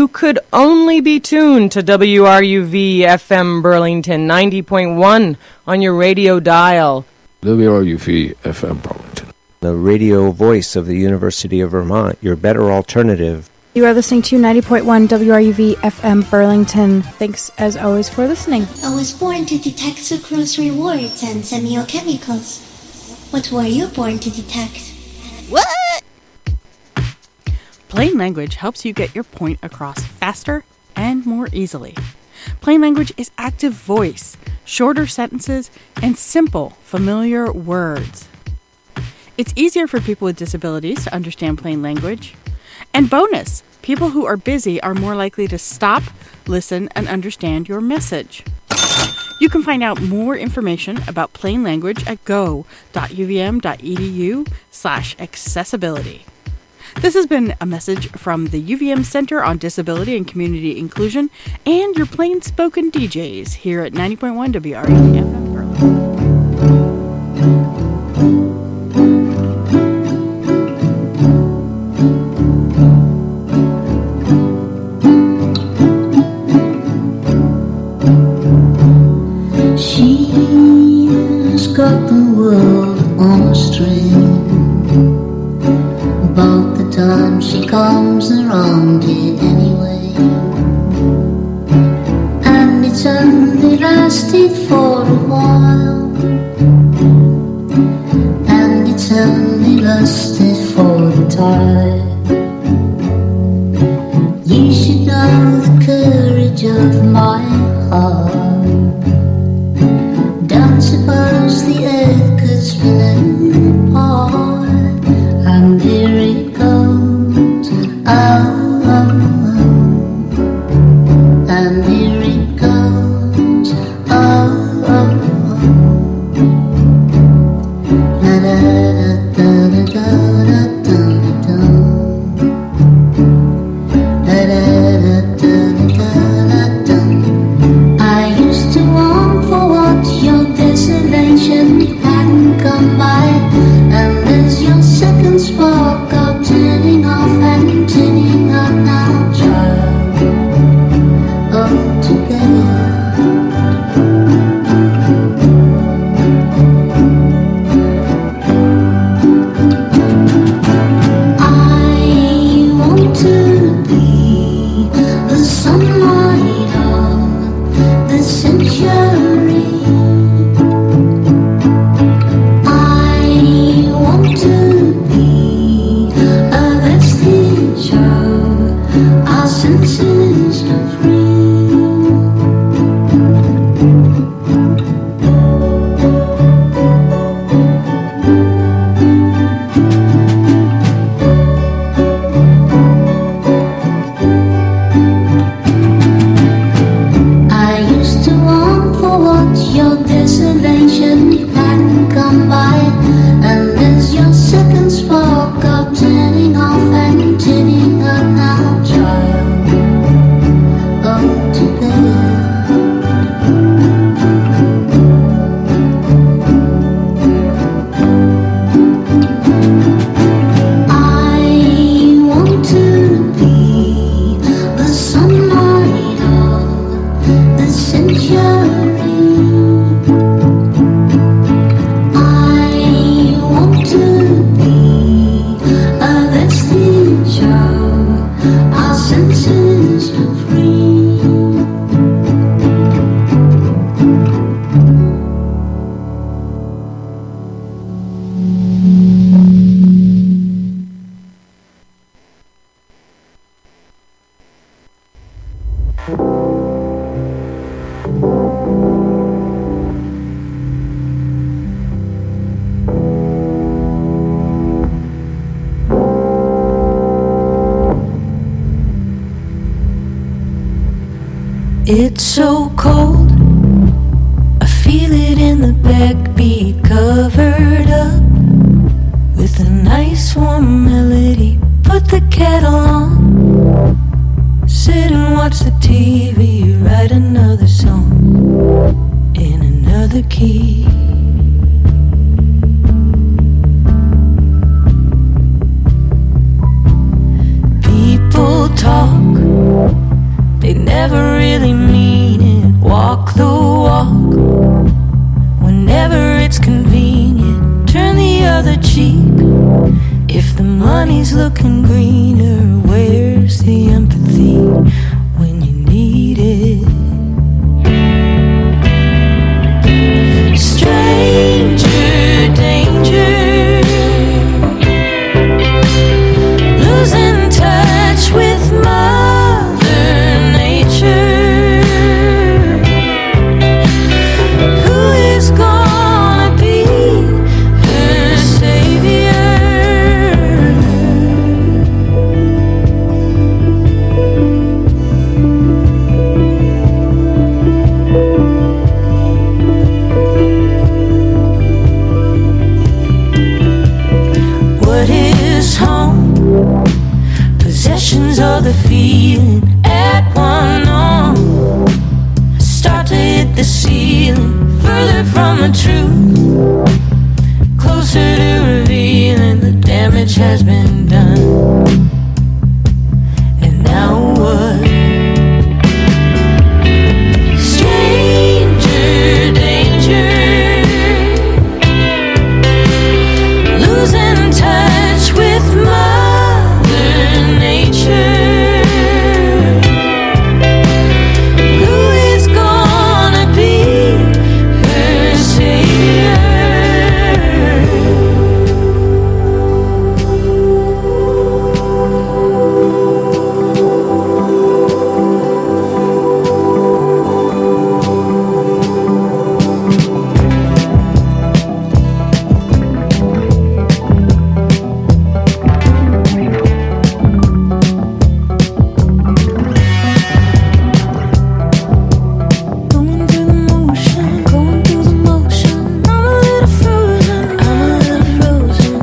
you could only be tuned to WRUV FM Burlington 90.1 on your radio dial. WRUV FM Burlington, the radio voice of the University of Vermont, your better alternative. You are listening to 90.1 WRUV FM Burlington. Thanks, as always, for listening. I was born to detect sucrose rewards and semiochemicals. What were you born to detect? What? Plain language helps you get your point across faster and more easily. Plain language is active voice, shorter sentences, and simple, familiar words. It's easier for people with disabilities to understand plain language. And bonus, people who are busy are more likely to stop, listen, and understand your message. You can find out more information about plain language at go.uvm.edu/accessibility. This has been a message from the UVM Center on Disability and Community Inclusion and your plain spoken DJs here at 90.1 WRUV FM Burlington. She's got the world on a string. About the time she comes around it anyway. And it's only lasted for a while. And it's only lasted for the time. You should know the courage of my heart. Don't suppose the earth could spin apart. And here it goes, oh, oh, oh. And here it goes, oh, oh, oh. Da da da da da da da da da da da da. I used to want for what your desolation hadn't come by. And there's your second spark of turning off and turning up now, child. Oh, together. I want to be the sunlight of the century. Senses are free. I used to want for what your desolation hadn't come by. And there's your second spark of turning off and turning up now, child. It's so cold, I feel it in the backbeat, covered up with a nice warm melody. Put the kettle on, sit and watch the TV, write another song in another key. People talk they never really mean it. Walk the walk whenever it's convenient. Turn the other cheek if the money's looking greener. Where's the empathy when you need it? Stranger danger, losing touch with Mother Nature. Who is gonna be her savior? What is home? Possessions or the feeling at one arm start to hit the ceiling, further from the truth, closer to revealing the damage has been done. And now what? Stranger danger, losing touch with Mother Nature. Who is gonna be her savior? Going through the motion, going through the motion. I'm a little frozen, I'm a little frozen.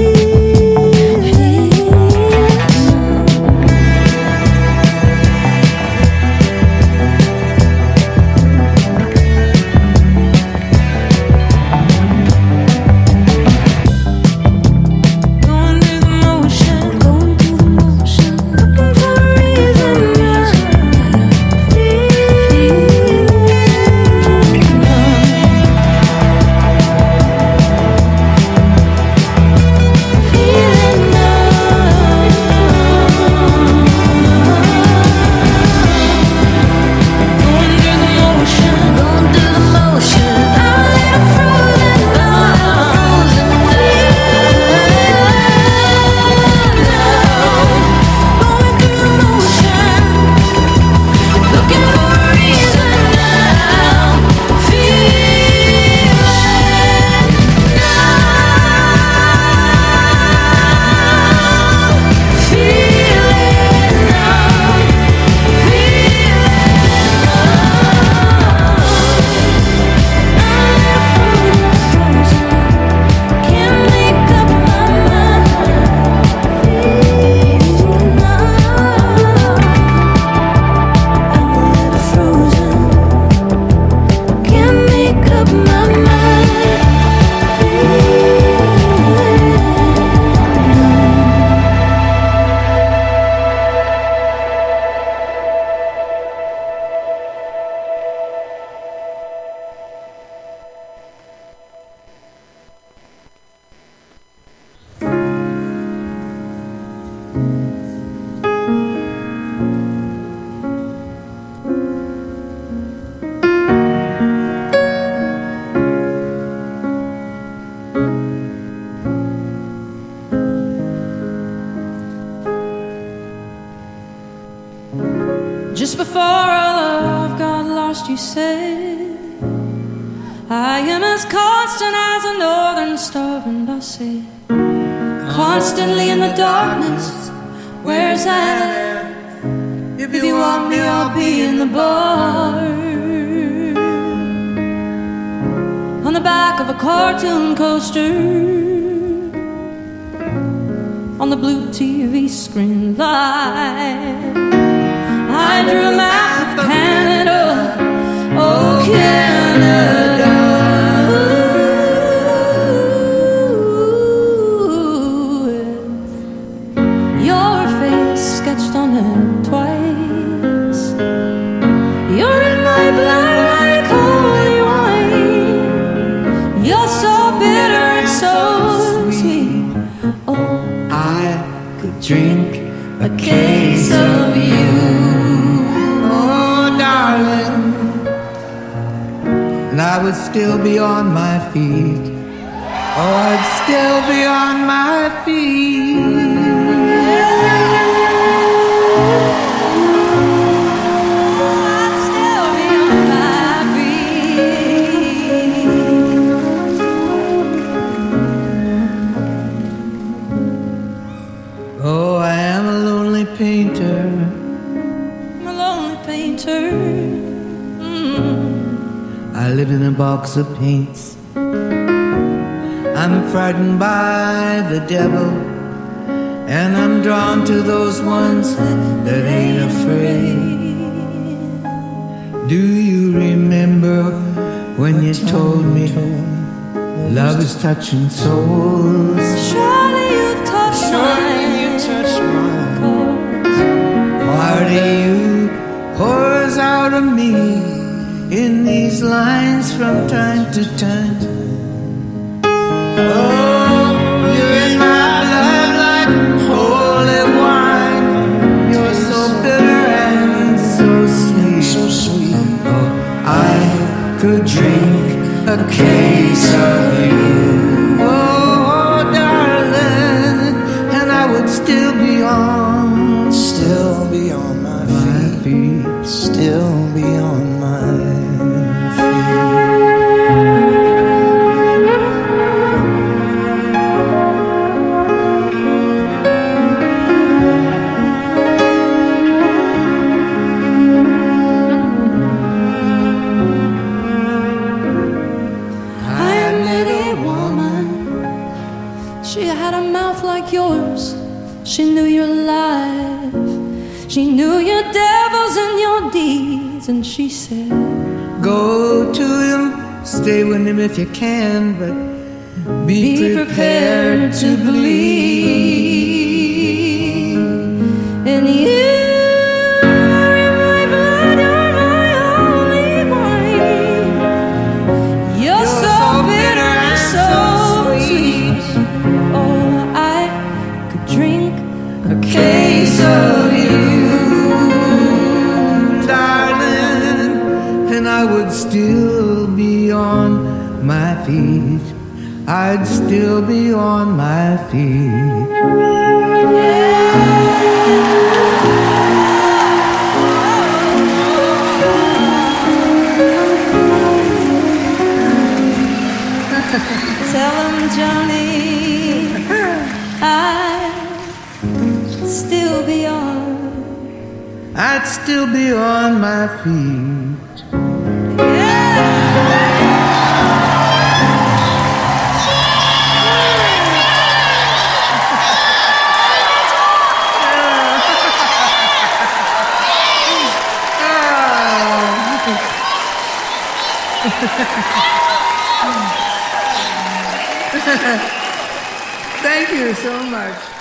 Going through the motion, going through the motion. Looking for a reason, Just before our love got lost, you said, I am as constant as a northern star. And I said, constantly in the darkness, where's that? If you want me, I'll be in the bar, on the back of a cartoon coaster, on the blue TV screen light. I drew a map of Canada, oh Canada. With your face sketched on it twice. I would still be on my feet. Oh, I'd still be on my feet. Oh, I am a lonely painter. I'm a lonely painter. I live in a box of paints. I'm frightened by the devil, and I'm drawn to those ones that ain't afraid. Do you remember when you told me love is touching souls? Surely you've touched mine. Part of you pours out of me in these lines from time to time. Oh, you're in my blood like holy wine. You're so bitter and so sweet. So sweet. Oh, I could drink a case of you. Oh, darling, and I would still be on my feet. Still be on my yours. She knew your life. She knew your devils and your deeds. And she said, go to him, stay with him if you can, but be prepared to bleed. And you are my blood, you're my only wine. You're so bitter and so sweet. Oh, I could drink a case of you, darling, and I would still be on my feet. I'd still be on my feet. Tell him, Johnny, I'd still be on my feet. Thank you so much.